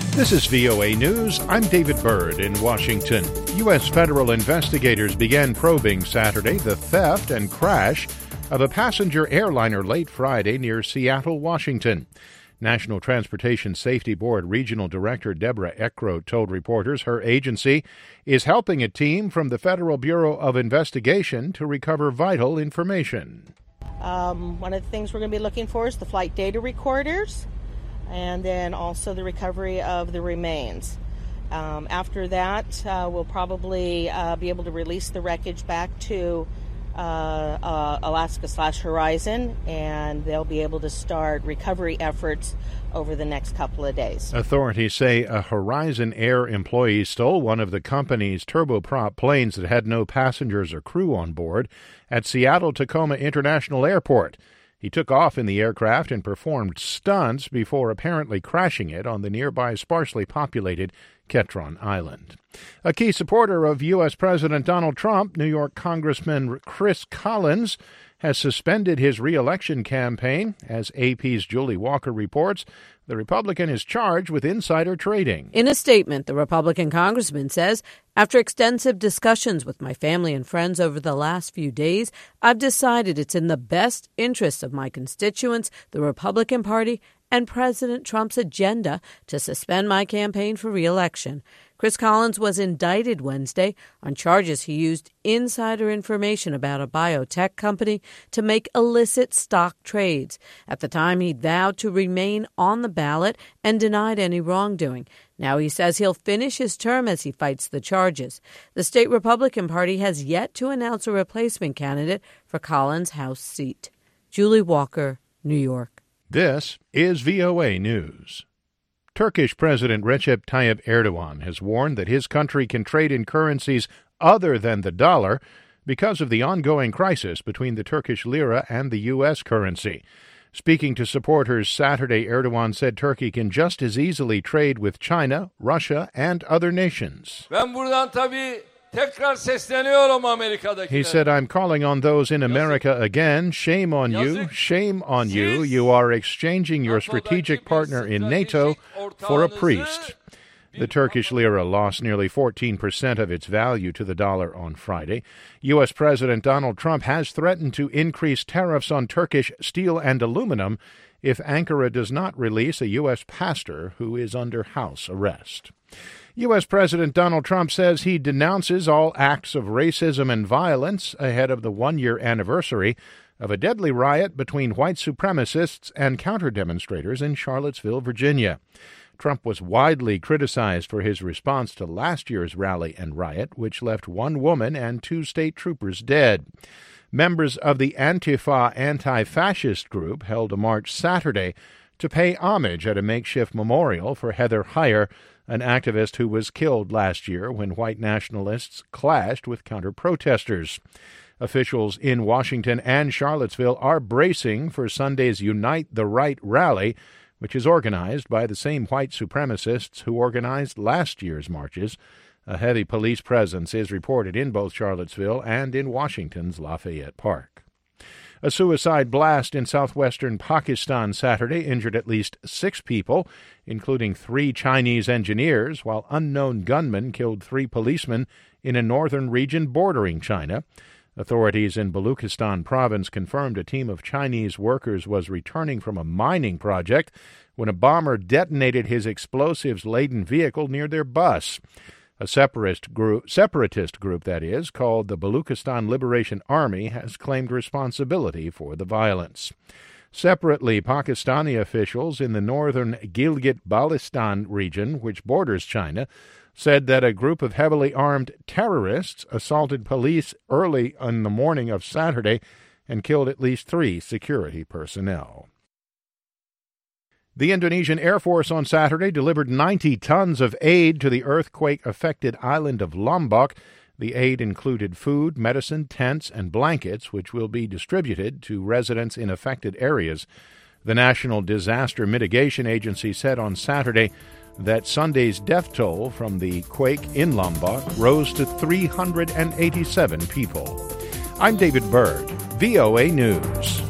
This is VOA News. I'm David Byrd in Washington. U.S. federal investigators began probing Saturday the theft and crash of a passenger airliner late Friday near Seattle, Washington. National Transportation Safety Board Regional Director Deborah Eckroat told reporters her agency is helping a team from the Federal Bureau of Investigation to recover vital information. One of the things we're going to be looking for is the flight data recorders, and then also the recovery of the remains. After that, we'll probably be able to release the wreckage back to Alaska/Horizon, and they'll be able to start recovery efforts over the next couple of days. Authorities say a Horizon Air employee stole one of the company's turboprop planes that had no passengers or crew on board at Seattle-Tacoma International Airport. He took off in the aircraft and performed stunts before apparently crashing it on the nearby sparsely populated Ketron Island. A key supporter of U.S. President Donald Trump, New York Congressman Chris Collins, has suspended his re-election campaign. As AP's Julie Walker reports, the Republican is charged with insider trading. In a statement, the Republican congressman says, "After extensive discussions with my family and friends over the last few days, I've decided it's in the best interests of my constituents, the Republican Party, and President Trump's agenda to suspend my campaign for re-election." Chris Collins was indicted Wednesday on charges he used insider information about a biotech company to make illicit stock trades. At the time, he vowed to remain on the ballot and denied any wrongdoing. Now he says he'll finish his term as he fights the charges. The state Republican Party has yet to announce a replacement candidate for Collins' House seat. Julie Walker, New York. This is VOA News. Turkish President Recep Tayyip Erdogan has warned that his country can trade in currencies other than the dollar because of the ongoing crisis between the Turkish lira and the U.S. currency. Speaking to supporters Saturday, Erdogan said Turkey can just as easily trade with China, Russia, and other nations. He said, "I'm calling on those in America again. Shame on you. Shame on you. You are exchanging your strategic partner in NATO for a priest." The Turkish lira lost nearly 14% of its value to the dollar on Friday. U.S. President Donald Trump has threatened to increase tariffs on Turkish steel and aluminum if Ankara does not release a U.S. pastor who is under house arrest. U.S. President Donald Trump says he denounces all acts of racism and violence ahead of the one-year anniversary of a deadly riot between white supremacists and counter-demonstrators in Charlottesville, Virginia. Trump was widely criticized for his response to last year's rally and riot, which left one woman and 2 state troopers dead. Members of the Antifa anti-fascist group held a march Saturday to pay homage at a makeshift memorial for Heather Heyer, an activist who was killed last year when white nationalists clashed with counter-protesters. Officials in Washington and Charlottesville are bracing for Sunday's Unite the Right rally, which is organized by the same white supremacists who organized last year's marches. A heavy police presence is reported in both Charlottesville and in Washington's Lafayette Park. A suicide blast in southwestern Pakistan Saturday injured at least 6 people, including 3 Chinese engineers, while unknown gunmen killed 3 policemen in a northern region bordering China. Authorities in Baluchistan province confirmed a team of Chinese workers was returning from a mining project when a bomber detonated his explosives-laden vehicle near their bus. A separatist group, that is, called the Baluchistan Liberation Army, has claimed responsibility for the violence. Separately, Pakistani officials in the northern Gilgit-Baltistan region, which borders China, said that a group of heavily armed terrorists assaulted police early in the morning of Saturday and killed at least 3 security personnel. The Indonesian Air Force on Saturday delivered 90 tons of aid to the earthquake-affected island of Lombok. The aid included food, medicine, tents, and blankets, which will be distributed to residents in affected areas. The National Disaster Mitigation Agency said on Saturday that Sunday's death toll from the quake in Lombok rose to 387 people. I'm David Byrd, VOA News.